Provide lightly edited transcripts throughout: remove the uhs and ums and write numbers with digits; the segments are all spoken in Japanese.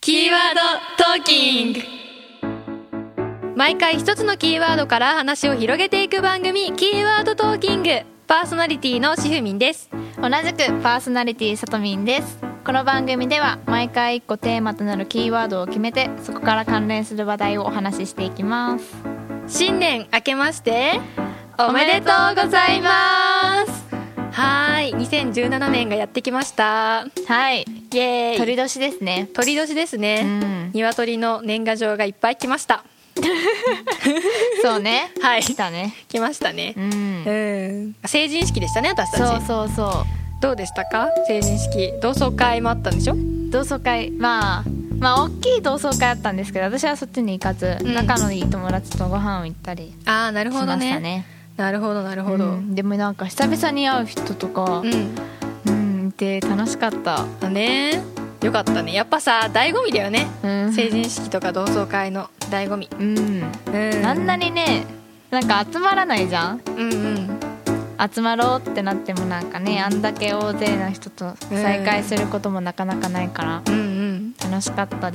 キーワードトーキング。毎回一つのキーワードから話を広げていく番組、キーワードトーキング。パーソナリティのしふみんです。 同じくパーソナリティさとみんです。この番組では毎回1個テーマとなるキーワードを決めて、そこから関連する話題をお話ししていきます。 新年明けましておめでとうございます。はい、2017年がやってきました。 はい、 イエーイ。 鳥年ですね。 鳥年ですね、鶏の年賀状がいっぱい来ました。 そうね、 はい、 来たね。 来ましたね。成人式でしたね、私たち。 そうどうでしたか、成人式。同窓会もあったんでしょ。 同窓会、まあ大きい同窓会あったんですけど、私はそっちに行かず、仲のいい友達とご飯を行ったりしましたね。 ああ、なるほどね。なるほどなるほど、 でもなんか久々に会う人とかいて楽しかったね。よかったね。やっぱさ、醍醐味だよね、成人式とか同窓会の醍醐味。 あんなにね、なんか集まらないじゃん。集まろうってなってもなんかね、あんだけ大勢の人と再会することもなかなかないから、楽しかったです。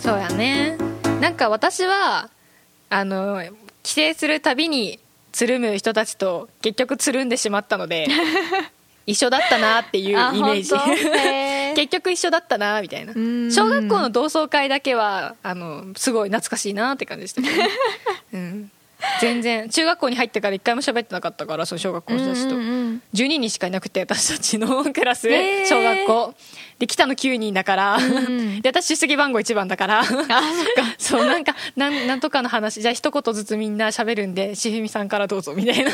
そうやね。なんか私は帰省するたびにつるむ人たちと結局つるんでしまったので一緒だったなっていうイメージ。結局一緒だったなみたいな。小学校の同窓会だけはすごい懐かしいなって感じでしたけど、全然中学校に入ってから一回も喋ってなかったから、その小学校の人たちと12人しかいなくて、私たちのクラス、小学校で来たの9人だから、で私出席番号1番だから、そう、なんとかの話、じゃあ一言ずつみんな喋るんで、しふみさんからどうぞみたいな。つ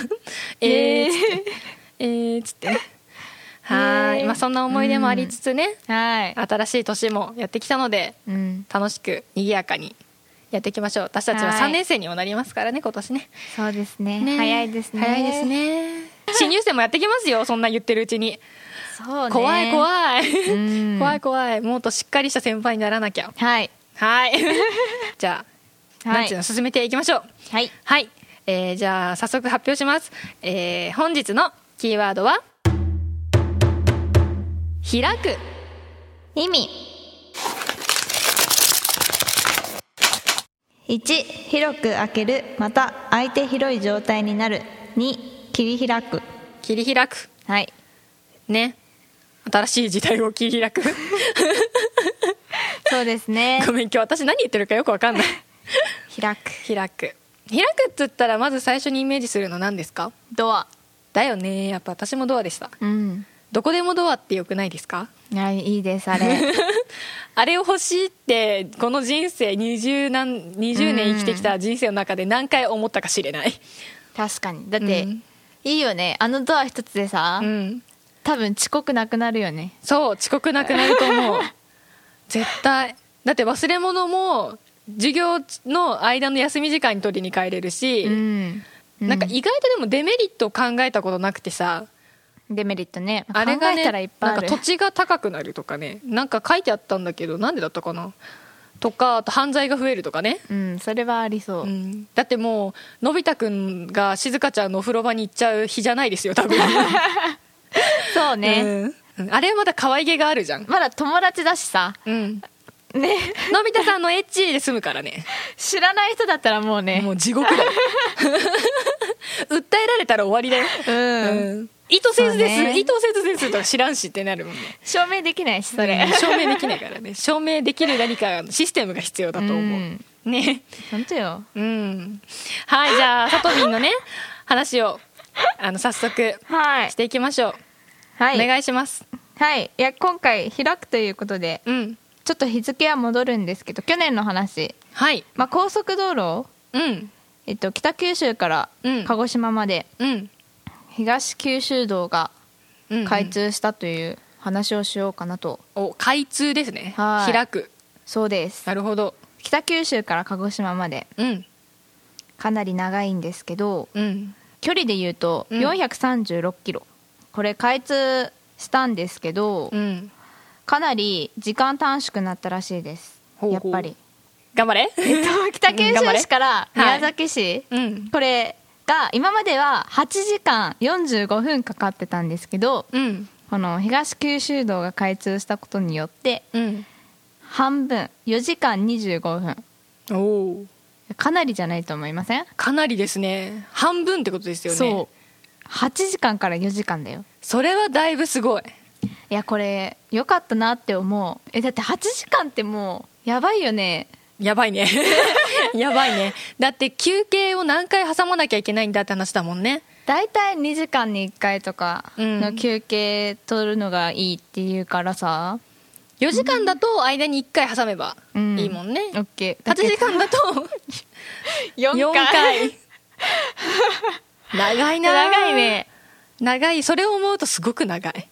ってね。はい、まあそんな思い出もありつつね、新しい年もやってきたので、楽しく賑やかにやっていきましょう。私たちは3年生にもなりますからね、今年ね。 そうですね、早いですね。 早いですね。新入生もやってきますよ、そんな言ってるうちに。 そうね、 怖い怖い。もっとしっかりした先輩にならなきゃ。はいじゃあ、なんていうの、進めていきましょう。はい、じゃあ早速発表します。本日のキーワードは開く。 意味1、広く開ける、また相手広い状態になる。2、切り開く。 切り開く。はいね、新しい時代を切り開く。 そうですね。 ごめん、今日私何言ってるかよく分かんない。 開くっつったら、まず最初にイメージするの何ですか？ ドアだよね。やっぱ私もドアでした。どこでもドアってよくないですか？ いいです、あれ。 あれを欲しいって、この人生20年生きてきた人生の中で何回思ったかしれない。 確かに。だって、いいよね、あのドア一つでさ、多分遅刻なくなるよね。そう、 遅刻なくなると思う。絶対。だって忘れ物も授業の間の休み時間に取りに帰れるし、なんか意外とでもデメリットを考えたことなくてさ。 デメリットね、 あれがね、 考えたらいっぱいある。 なんか土地が高くなるとかね、なんか書いてあったんだけど、なんでだったかなとか、あと犯罪が増えるとかね。 それはありそう。 だってもうのび太くんが静香ちゃんのお風呂場に行っちゃう日じゃないですよ、多分。 そうね、 あれはまだ可愛げがあるじゃん。 まだ友達だしさ、ね、 のび太さんのエッチで済むからね。 知らない人だったらもうね、 もう地獄だよ。訴えられたら終わりだよ。意図せずですとか知らんしってなるもんね。証明できないし、それ。 証明できないからね。証明できる何かシステムが必要だと思う。ね。 本当よ。 はい、じゃあさとみんのね話を早速していきましょう。お願いします。 はい。いや、今回開くということで、ちょっと日付は戻るんですけど、去年の話。まあ高速道路、北九州から鹿児島まで、東九州道が開通したという話をしようかなと。 開通ですね。開く。 そうです。 なるほど。 北九州から鹿児島まで、かなり長いんですけど、距離で言うと436キロ。これ開通したんですけど、かなり時間短縮になったらしいです。やっぱり頑張れ。 北九州市から宮崎市、これが今までは8時間45分かかってたんですけど、この東九州道が開通したことによって、 半分4時間25分。 おお、 かなりじゃないと思いません？ かなりですね。半分ってことですよね。 そう8時間から4時間だよ。 それはだいぶすごい。 いやこれ良かったなって思う。だって8時間ってもうやばいよね。 やばいねやばいね。だって休憩を何回挟まなきゃいけないんだって話だもんね。 だいたい2時間に1回とかの休憩取るのがいいっていうからさ、 4時間だと間に1回挟めばいいもんね、 オッケー。 8時間だと 4回長いな。 長いね。 長い。それを思うとすごく長い。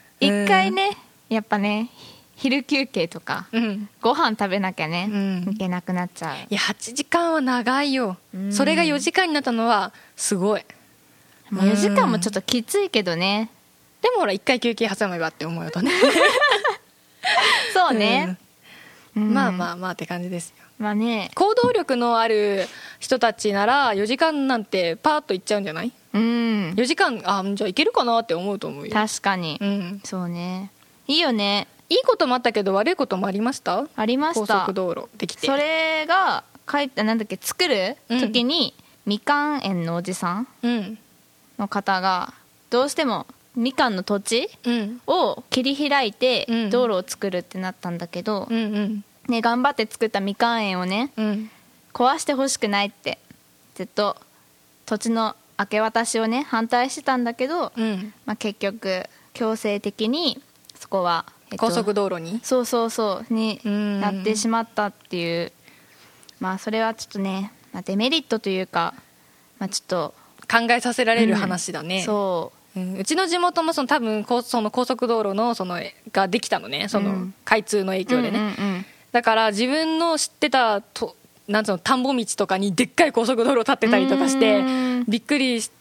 1回ね、やっぱね昼休憩とか、ご飯食べなきゃね、いけなくなっちゃう。 いや8時間は長いよ、それが4時間になったのはすごい。 もう4時間もちょっときついけどね。 でもほら1回休憩挟めばって思うとねそうね、 まあまあまあって感じですよ。 まあね、 行動力のある人たちなら4時間なんてパーッといっちゃうんじゃない？4時間じゃあいけるかなって思うと思うよ。 確かに、そうね。いいよね。 いいこともあったけど悪いこともありました？ ありました。 高速道路できて、 それがなんだっけ、作る時に、みかん園のおじさんの方がどうしてもみかんの土地を切り開いて道路を作るってなったんだけど、ね、頑張って作ったみかん園をね、壊してほしくないってずっと土地の明け渡しをね反対してたんだけど、まあ、結局強制的にそこは、 高速道路にになってしまったっていう、まあそれはちょっとね、まあ、デメリットというか、まあ、ちょっと考えさせられる話だね、うちの地元も多分その高速道路のができたのね、開通の影響でね、だから自分の知ってたなんつうの田んぼ道とかにでっかい高速道路立ってたりとかしてびっくりして、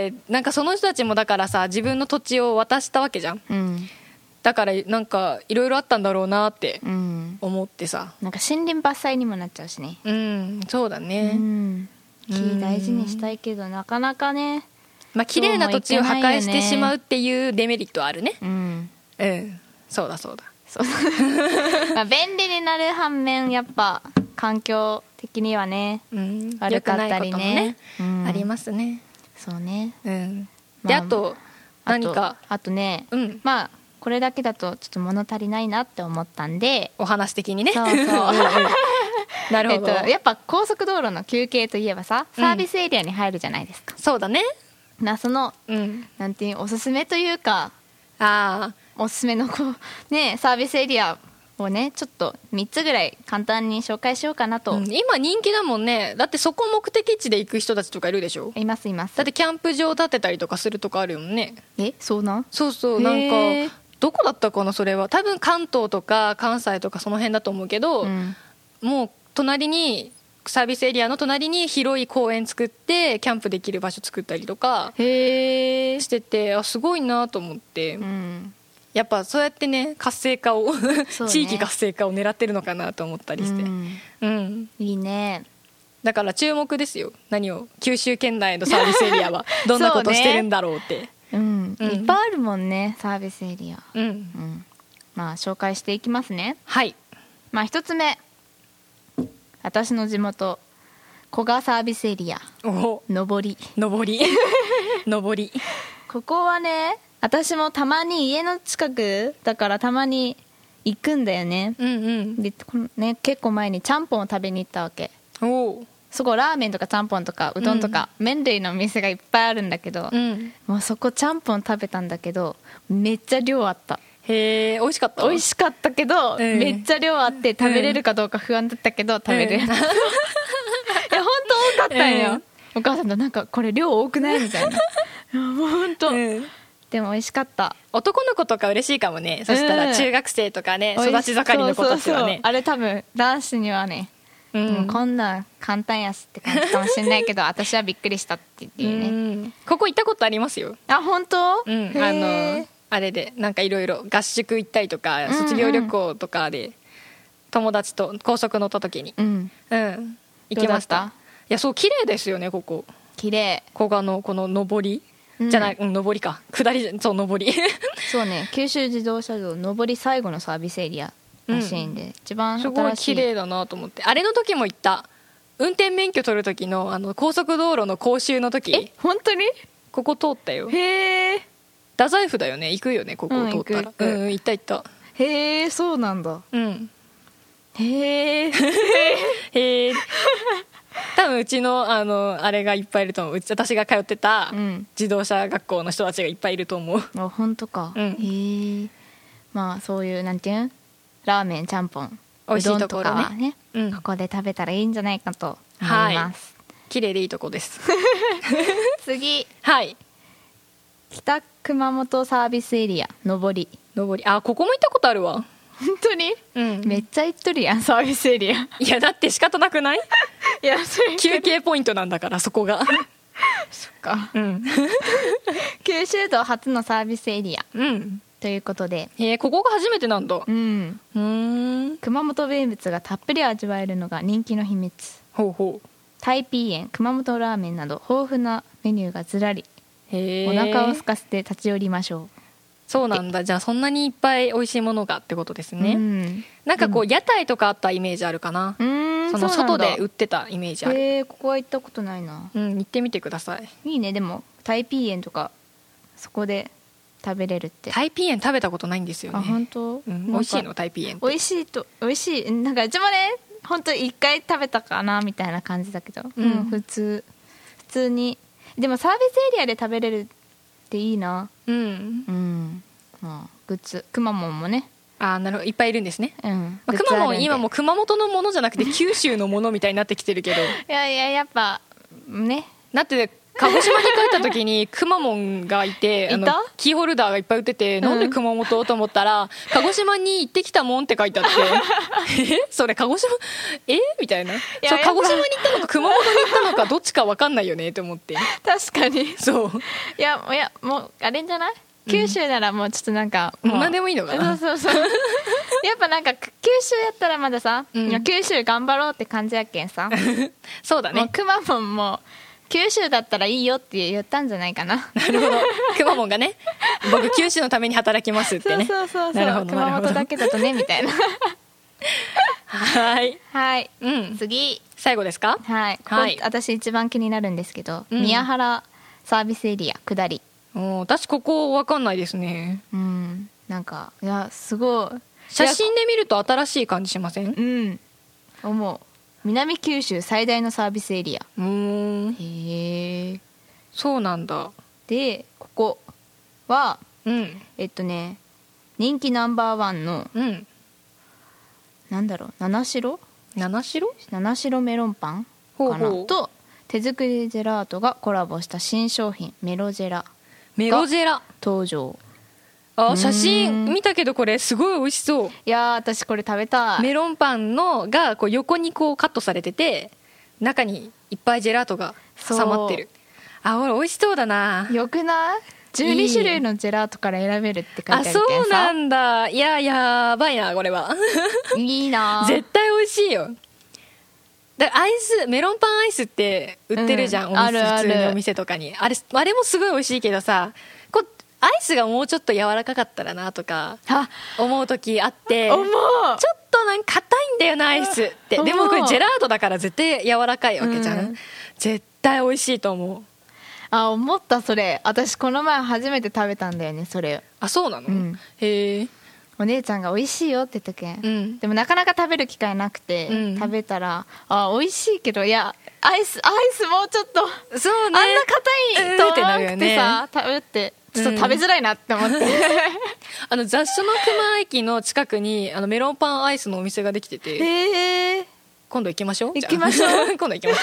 なんかその人たちもだからさ自分の土地を渡したわけじゃん、だからなんかいろいろあったんだろうなって思ってさ、 なんか森林伐採にもなっちゃうしね。 そうだね、 木大事にしたいけどなかなかね、 まあ綺麗な土地を破壊してしまうっていうデメリットはあるね。そうだまあ便利になる反面やっぱ環境的にはね、悪かったりね、 ありますね。 そうね、 であと何かあとね、まあこれだけだとちょっと物足りないなって思ったんで、 お話的にね。 そうなるほど、 やっぱ高速道路の休憩といえばさ、サービスエリアに入るじゃないですか。 そうだね。 その、なんていうおすすめというか、おすすめのサービスエリアをねちょっと3つぐらい簡単に紹介しようかなと、 今人気だもんね。だってそこ目的地で行く人たちとかいるでしょ。 います。 だってキャンプ場建てたりとかするとかあるよね。 そうなん？ そうなんかどこだったかな、それは多分関東とか関西とかその辺だと思うけど、もう隣にサービスエリアの隣に広い公園作ってキャンプできる場所作ったりとかしてて、すごいなと思って、やっぱそうやってね活性化を地域活性化を狙ってるのかなと思ったりして、 いいね。 だから注目ですよ。何を九州県内のサービスエリアはどんなことしてるんだろうっていっぱいあるもんね、サービスエリア。まあ紹介していきますね。まあ一つ目、私の地元古賀サービスエリア上りここはね、私もたまに家の近くだからたまに行くんだよね。で結構前にちゃんぽんを食べに行ったわけ。そこラーメンとかちゃんぽんとかうどんとか、麺類のお店がいっぱいあるんだけど、もうそこちゃんぽん食べたんだけどめっちゃ量あった。 美味しかった。 美味しかったけど、めっちゃ量あって食べれるかどうか不安だったけど、食べれる。いや本当多かったんよ、お母さんとなんかこれ量多くないみたいな。もう本当、でも美味しかった。 男の子とか嬉しいかもね。そしたら中学生とかね、育ち盛りの子たちはね。 あれ多分男子にはね、こんなん簡単やすって感じかもしれないけど私はびっくりしたっていうね。 ここ行ったことありますよ。 本当？ あれでなんかいろいろ合宿行ったりとか、卒業旅行とかで友達と高速乗った時に行きました。いやそう綺麗ですよね。ここ綺麗。 古賀のこの上りじゃない、上りか下り、そう上り。 そうね、九州自動車道上り最後のサービスエリアらしいんで、一番新しい。 すごい綺麗だなと思って。あれの時も行った。運転免許取る時の高速道路の講習の時。 本当に？ ここ通ったよ。 へえ。 太宰府だよね。行くよね、ここ通ったら。行った行った。 へえ、そうなんだ。へえ。 へえ。多分うちのあれがいっぱいいると思う。私が通ってた自動車学校の人たちがいっぱいいると思う。 あ、本当か。へえ。まあそういうなんていうラーメン、ちゃんぽん、 美味しいところね、 ここで食べたらいいんじゃないかと思います。 綺麗でいいとこです。 次、 はい。 北熊本サービスエリア上り。 あ、ここも行ったことあるわ。 本当に？めっちゃ行っとるやん、サービスエリア。 いやだって仕方なくない？ いや、それ休憩ポイントなんだから、そこが。 そっか。九州道初のサービスエリアということで、 ここが初めてなんだ。 熊本名物がたっぷり味わえるのが人気の秘密。タイピーエン、熊本ラーメンなど豊富なメニューがずらり。お腹を空かせて立ち寄りましょう。 そうなんだ。じゃあそんなにいっぱい美味しいものがってことですね。なんかこう屋台とかあったイメージあるかな。その外で売ってたイメージある。 ここは行ったことないな。 行ってみてください。 いいね。でもタイピーエンとかそこで食べれるって。 タイピーエン食べたことないんですよね。 あ、本当？ 美味しいの？タイピーエンって。 美味しい。なんかうちもね、本当一回食べたかなみたいな感じだけど、普通に。でもサービスエリアで食べれるっていいな。まあグッズ、くまモンもね。 なるほど、いっぱいいるんですね。くまモン今も熊本のものじゃなくて九州のものみたいになってきてるけど。いややっぱね。 だって鹿児島に帰った時にくまモンがいてキーホルダーがいっぱい売ってて、なんで熊本と思ったら鹿児島に行ってきたもんって書いてあってそれ鹿児島みたいな。そう、鹿児島に行ったのか熊本に行ったのかどっちか分かんないよねと思って。 確かに。 そう。 いやもうあれんじゃない？九州ならもうちょっとなんかもう何でもいいのかな。 そうやっぱなんか九州やったらまださ、九州頑張ろうって感じやけんさ。 そうだね。 くまモンも九州だったらいいよって言ったんじゃないかな。 なるほど。くまモンがね、僕九州のために働きますってね。 そう熊本だけだとねみたいな。 はい、 次最後ですか？ はい、私一番気になるんですけど、宮原サービスエリア下り。 私ここ分かんないですね。 なんかいやすごい写真で見ると新しい感じしません？ 思う。南九州最大のサービスエリア。へえ、 そうなんだ。 でここは人気ナンバーワンのなんだろう、七白メロンパンかなと手作りジェラートがコラボした新商品メロジェラ登場。 写真見たけどこれすごい美味しそう。 いや私これ食べたい。 メロンパンのがこう横にこうカットされてて中にいっぱいジェラートが挟まってる。ほら美味しそうだな。 よくない？12種類のジェラートから選べるって書いてあるけどさ。 そうなんだ。いやばいなこれは。 いいな。 絶対美味しいよ。だからメロンパンアイスって売ってるじゃん、普通にお店とかに。あれもすごい美味しいけどさ、アイスがもうちょっと柔らかかったらなとか思う時あって、ちょっとなんか硬いんだよなアイスって。でもこれジェラートだから絶対柔らかいわけじゃん、絶対美味しいと思う。 思った。それ私この前初めて食べたんだよね、それ。 そうなの？へえ。 お姉ちゃんが美味しいよって言ったけん、でもなかなか食べる機会なくて、食べたら美味しいけど、いやアイスもうちょっとそうね、あんな硬いと思ってさ、食べてちょっと食べづらいなって思って、 雑所の熊駅の近くにメロンパンアイスのお店ができてて、今度行きましょう。 今度行きましょうね。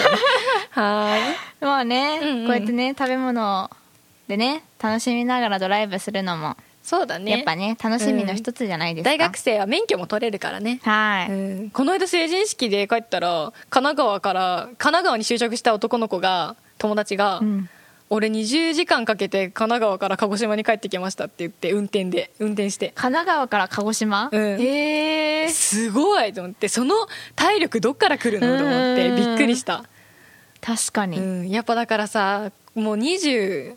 まあね、こうやってね食べ物でね楽しみながらドライブするのもそうだね、 やっぱね楽しみの一つじゃないですか。 大学生は免許も取れるからね。 この間成人式で帰ったら神奈川に就職した男の子が友達が、俺20時間かけて神奈川から鹿児島に帰ってきましたって言って運転して神奈川から鹿児島、 すごいと思って、その体力どっから来るのと思ってびっくりした。 確かに、 やっぱだからさもう20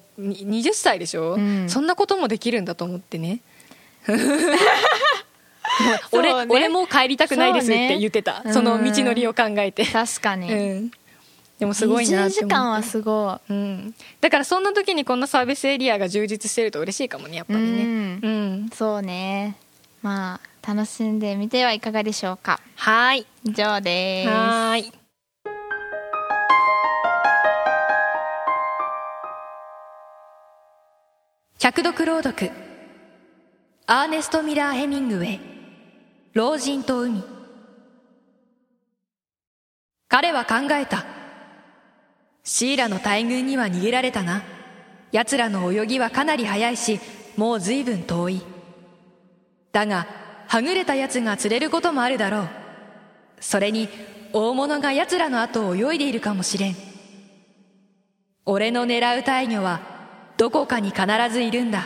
歳でしょ、そんなこともできるんだと思ってね。 俺も帰りたくないですって言ってた その道のりを考えて。 確かに、 でもすごいなって思って。 20時間はすごい、 だからそんな時にこんなサービスエリアが充実してると嬉しいかもね、やっぱりね。 そうね。まあ楽しんでみてはいかがでしょうか。 はい、 以上です。 はい。百読朗読、アーネスト・ミラー・ヘミングウェイ、老人と海。彼は考えた。シーラの大群には逃げられたが、奴らの泳ぎはかなり速いし、もう随分遠い。だがはぐれた奴が釣れることもあるだろう。それに大物が奴らの後を泳いでいるかもしれん。俺の狙う大魚はどこかに必ずいるんだ。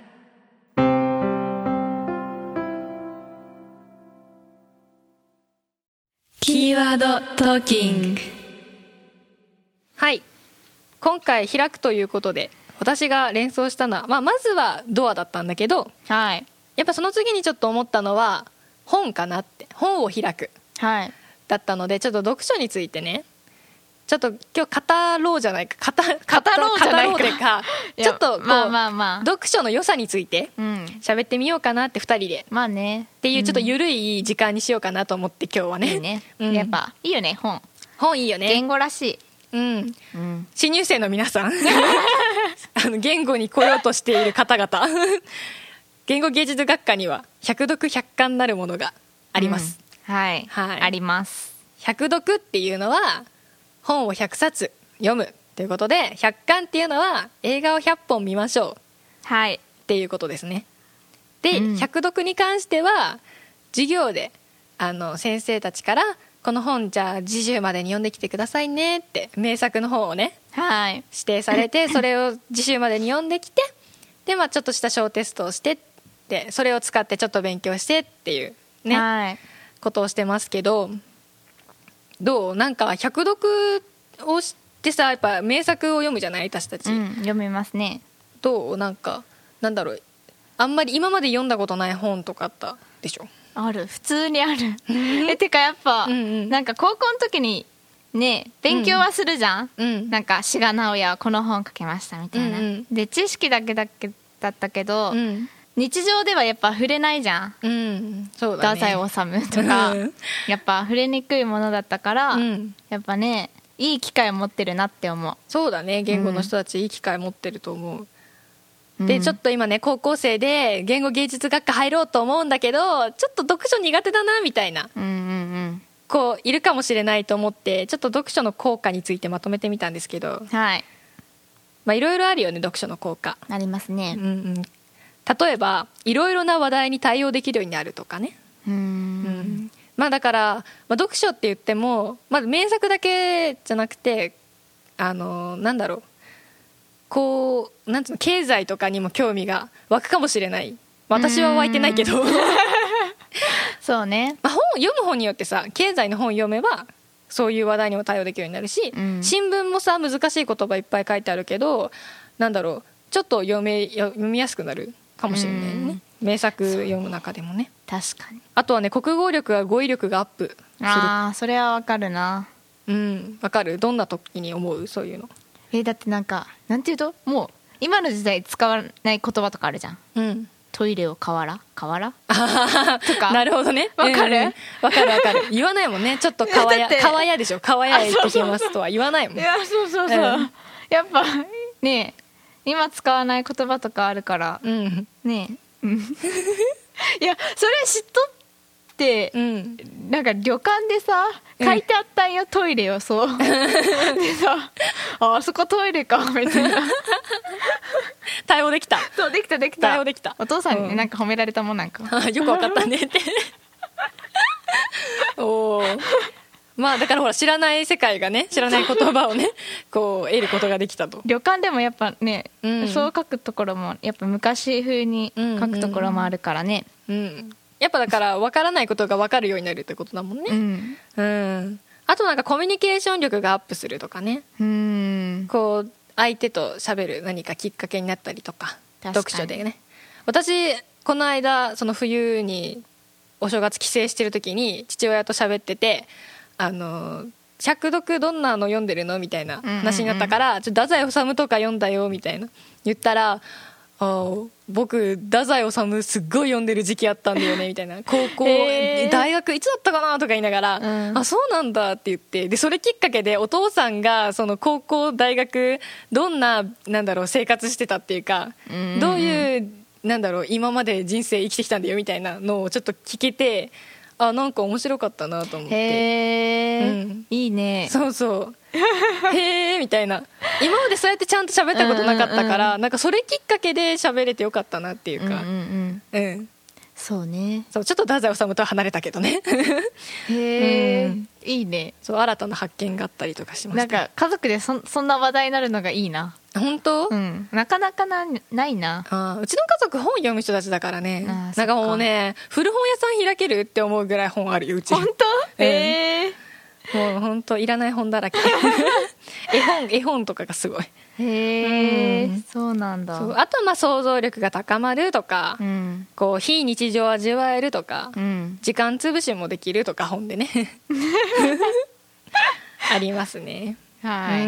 キーワードトーキング。はい、今回開くということで私が連想したのは、まずはドアだったんだけど、 はい、 やっぱその次にちょっと思ったのは本かなって。本を開く、 はい、 だったので、ちょっと読書についてね、ちょっと今日語ろうじゃないか、語ろうでかちょっとこう、読書の良さについて喋ってみようかなって2人で、 まあね、 っていうちょっと緩い時間にしようかなと思って今日はね。 いいね、やっぱいいよね、 本いいよね。 言語らしい。 新入生の皆さん言語に来ようとしている方々言語芸術学科には百読百感なるものがあります、 はい、あります。 百読っていうのは本を100冊読むということで、百感っていうのは映画を100本見ましょう、はい、っていうことですね。で、百読に関しては授業で先生たちからこの本じゃあ次週までに読んできてくださいねって名作の本をね、指定されてそれを次週までに読んできて、でちょっとした小テストをして、でそれを使ってちょっと勉強してっていうね、ことをしてますけど、どう？なんか百読をしてさ、やっぱ名作を読むじゃない私たち、 読みますね。 どう？なんだろう、あんまり今まで読んだことない本とかあったでしょ？ ある、普通にあるてかやっぱ、なんか高校の時にね勉強はするじゃん、なんか志賀直哉はこの本書きましたみたいな、で知識だったけど、日常ではやっぱ触れないじゃん、そうだね、太宰治とかやっぱ触れにくいものだったから、やっぱねいい機会を持ってるなって思う。 そうだね、言語の人たちいい機会持ってると思う。でちょっと今ね高校生で言語芸術学科入ろうと思うんだけど、ちょっと読書苦手だなみたいな、こういるかもしれないと思って、ちょっと読書の効果についてまとめてみたんですけど、いろいろあるよね、読書の効果ありますね。 例えばいろいろな話題に対応できるようになるとかね。だから、読書って言っても、名作だけじゃなくてなんだろう、こうなんていうの、経済とかにも興味が湧くかもしれない。私は湧いてないけどそうね、 本を読む本によってさ、経済の本を読めばそういう話題にも対応できるようになるし、新聞もさ難しい言葉いっぱい書いてあるけど、なんだろう、ちょっと読みやすくなるかもしれないね、名作読む中でもね。 確かに。 あとはね、国語力や語彙力がアップする。 それはわかるな。 わかる。どんな時に思う？そういうの。 だってなんていうと、もう今の時代使わない言葉とかあるじゃん、トイレを河原とかなるほどね、 わかる、 わかる言わないもんね。ちょっと川屋でしょ、川屋へ行ってきますとは言わないもん。 いやそう、やっぱね今使わない言葉とかあるからねいやそれ知っとって、なんか旅館でさ書いてあったんよ、トイレを。そうでさ、あそこトイレかみたいな対応できた。 そう、できた対応できた。 お父さんになんか褒められたもん、なんかよく分かったねっておー、だからほら、知らない世界がね、知らない言葉をねこう得ることができたと。 旅館でもやっぱね、そう書くところもやっぱ昔風に書くところもあるからね、 やっぱだから分からないことが分かるようになるってことだもんね。あとなんかコミュニケーション力がアップするとかね、こう相手と喋る何かきっかけになったりとか、読書でね。私この間その冬にお正月帰省してる時に父親と喋ってて百読どんなの読んでるのみたいな話になったから、太宰治とか読んだよみたいな言ったら、僕太宰治すっごい読んでる時期あったんだよねみたいな、高校大学いつだったかなとか言いながら、あそうなんだって言って、でそれきっかけでお父さんがその高校大学どんな生活してたっていうか、どういう今まで人生生きてきたんだよみたいなのをちょっと聞けて、なんか面白かったなと思って。 へー、いいね。 そうそうへーみたいな、今までそうやってちゃんと喋ったことなかったから、なんかそれきっかけで喋れてよかったなっていうか、 そうね。 そうちょっと太宰治とは離れたけどねへー、いいね。 そう新たな発見があったりとかしました。 なんか家族でそんな話題になるのがいいな。 本当？ なかなかないな。 うちの家族本読む人たちだからね。なんかもうね、古本屋さん開けるって思うぐらい本あるようち。 本当？ もう本当いらない本だらけ絵本とかがすごい。 へえ、そうなんだ。 あとは想像力が高まるとか、こう非日常を味わえるとか、時間潰しもできるとか本でねありますね。 はい。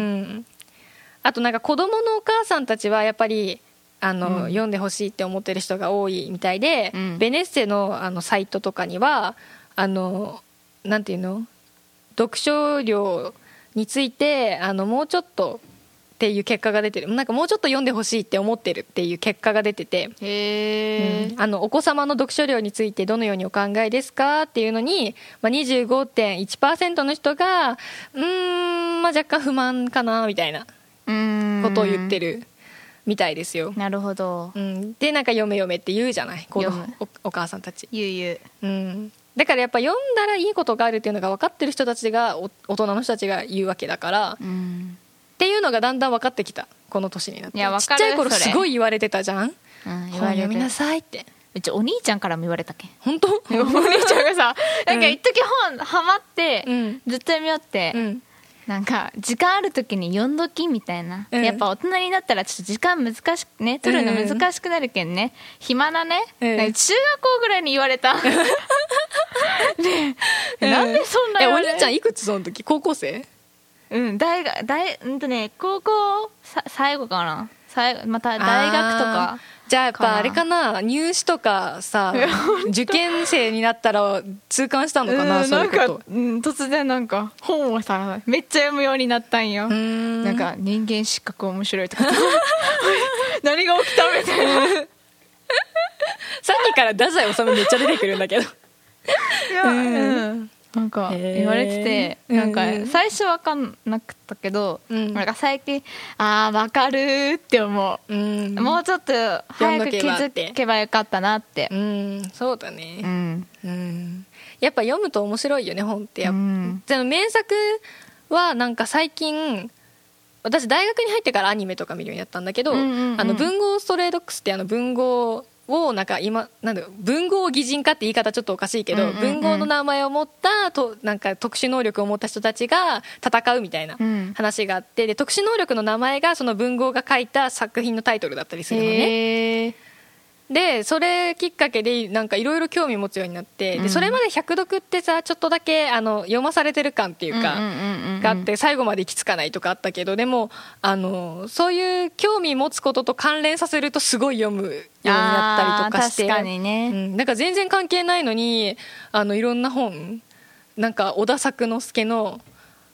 あとなんか子供のお母さんたちはやっぱり読んでほしいって思ってる人が多いみたいで、ベネッセのサイトとかにはなんていうの、読書量についてもうちょっとっていう結果が出てる、なんかもうちょっと読んでほしいって思ってるっていう結果が出てて、お子様の読書量についてどのようにお考えですかっていうのに、25.1% の人が若干不満かなみたいなことを言ってるみたいですよ。 なるほど。 でなんか読めって言うじゃない、お母さんたち。 言う。 だからやっぱ読んだらいいことがあるっていうのが分かってる人たちが大人の人たちが言うわけだから、っていうのがだんだん分かってきたこの年になって。ちっちゃい頃すごい言われてたじゃん、本読みなさいって。 うちお兄ちゃんからも言われたっけ。 本当？ お兄ちゃんがさ、なんか一時本ハマって、ずっと読みよって、なんか時間ある時に読んどきみたいな、やっぱ大人になったらちょっと時間難しくね、取るの難しくなるけんね、暇なね、中学校ぐらいに言われたねえ、なんでそんな言われお兄ちゃんいくつその時？高校生？ 高校最後かな、また大学とか。 じゃあやっぱあれかな、入試とかさ受験生になったら痛感したのかな、そういうこと。 突然なんか本をさめっちゃ読むようになったんよ。なんか人間失格面白いとか何が起きたみたいなさっきから太宰治めっちゃ出てくるんだけどいや、なんか言われてて、なんか最初分かんなかったけど、なんか最近分かるって思う。もうちょっと早く気づけばよかったなって。 そうだね。やっぱ読むと面白いよね本って。名作はなんか最近私大学に入ってからアニメとか見るようになったんだけど、文豪ストレイドックスって文豪をなんか文豪擬人化って言い方ちょっとおかしいけど、文豪の名前を持ったなんか特殊能力を持った人たちが戦うみたいな話があって、で特殊能力の名前がその文豪が書いた作品のタイトルだったりするのね。でそれきっかけでなんかいろいろ興味持つようになって、でそれまで百読ってさちょっとだけ読まされてる感っていうかがあって最後まで行き着かないとかあったけど、でもそういう興味持つことと関連させるとすごい読むようになったりとかして、 確かにね、 なんか全然関係ないのにいろんな本、なんか小田作之助の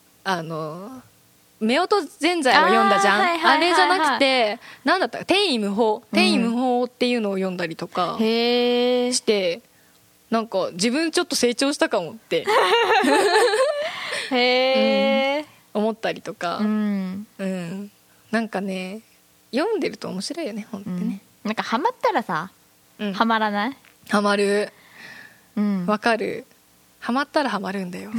夫婦善罪を読んだじゃん。あれじゃなくて何だったか、天衣無縫っていうのを読んだりとかして、なんか自分ちょっと成長したかもって思ったりとか、なんかね読んでると面白いよね本ってね。 なんかハマったらさ、ハマらない？ ハマる。わかる。ハマったらハマるんだよ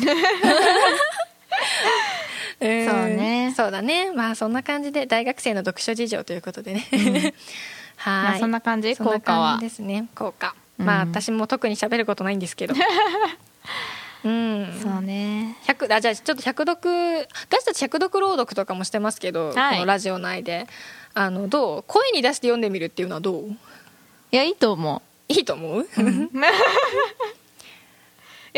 そうね。そうだね。まあそんな感じで大学生の読書事情ということでね、 はい、そんな感じ。 効果はですね。効果、まあ私も特に喋ることないんですけどそうね。 じゃあちょっと百読、私たち百読朗読とかもしてますけど、このラジオ内でどう？声に出して読んでみるっていうのはどう？ いや、いいと思う。 いいと思う？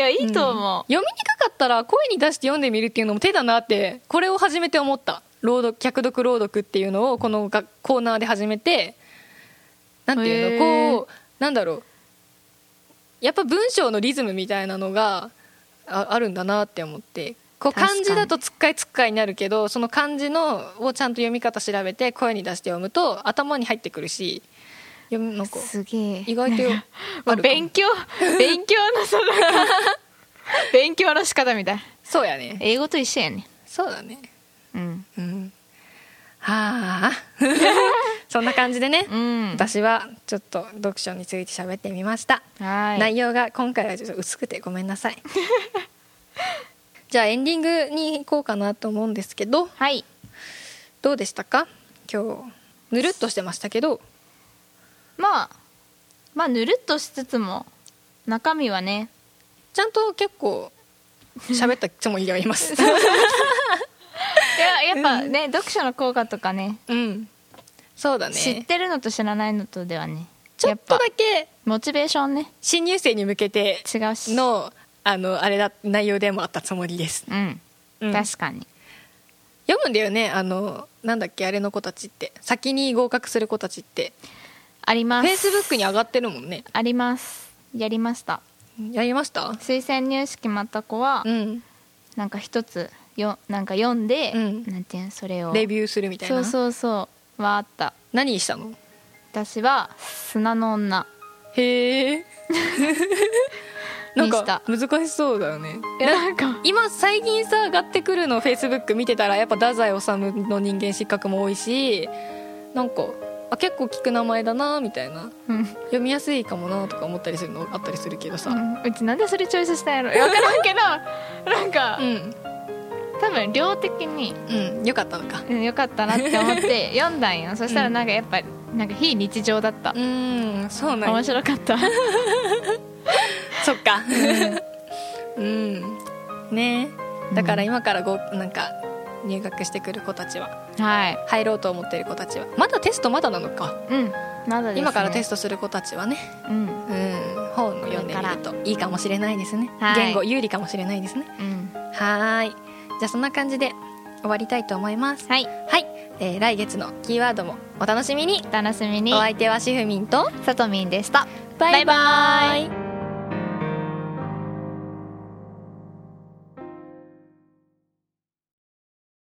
やいいと思う、 読みにくかったら声に出して読んでみるっていうのも手だなってこれを始めて思った。客読朗読っていうのをこのコーナーで始めて、なんていうの、こうなんだろう、やっぱ文章のリズムみたいなのが あるんだなって思って、こう漢字だとつっかいつっかいになるけど、その漢字のをちゃんと読み方調べて声に出して読むと頭に入ってくるし、なんかすげえ意外とある勉強のその勉強の仕方みたい。 そうやね、 英語と一緒やね。 そうだね、 うんうん、 はあそんな感じでね、 うん、 私はちょっと読書について喋ってみました。 はい、 内容が今回はちょっと薄くてごめんなさいじゃあエンディングに行こうかなと思うんですけど、 はい、 どうでしたか今日。ぬるっとしてましたけど、 まあぬるっとしつつも中身はねちゃんと結構喋ったつもりではいますやっぱね、読書の効果とかね、 うん、そうだね、 知ってるのと知らないのとではね、 ちょっとだけモチベーションね、 新入生に向けて違うしのあれだ内容でもあったつもりです。 うん、うん、確かに読むんだよね。なんだっけあれの子たちって、先に合格する子たちってあります。 フェイスブックに上がってるもんね。 あります。やりました。 やりました。推薦入試決まった子は、うん、なんか一つなんか読んで、うん、なんていうの、それをレビューするみたいな。 そうはあった。 何したの？ 私は砂の女。 へえなんか難しそうだよね。なんか今最近さ上がってくるのフェイスブック見てたら、やっぱ太宰治の人間失格も多いし、なんか結構聞く名前だなみたいな、うん、読みやすいかもなとか思ったりするのあったりするけどさ、 うん、うちなんでそれチョイスしたんやろ分からんけどなんか、うん、多分量的に、 うん、よかったのか、 うん、よかったなって思って読んだんよそしたらなんかやっぱなんか非日常だった。 そうなんや。 面白かったそっかうんね、だから今からなんか入学してくる子たちは、はい、入ろうと思ってる子たちはまだテストまだなのか、 うんまだですね、 今からテストする子たちはね、うん、本を読んでみるといいかもしれないですね、はい、言語有利かもしれないですね、うん、はい。じゃあそんな感じで終わりたいと思います。はい、はい。来月のキーワードもお楽しみに。 お楽しみに。 お相手はしふみんとさとみんでした。 バイバイ。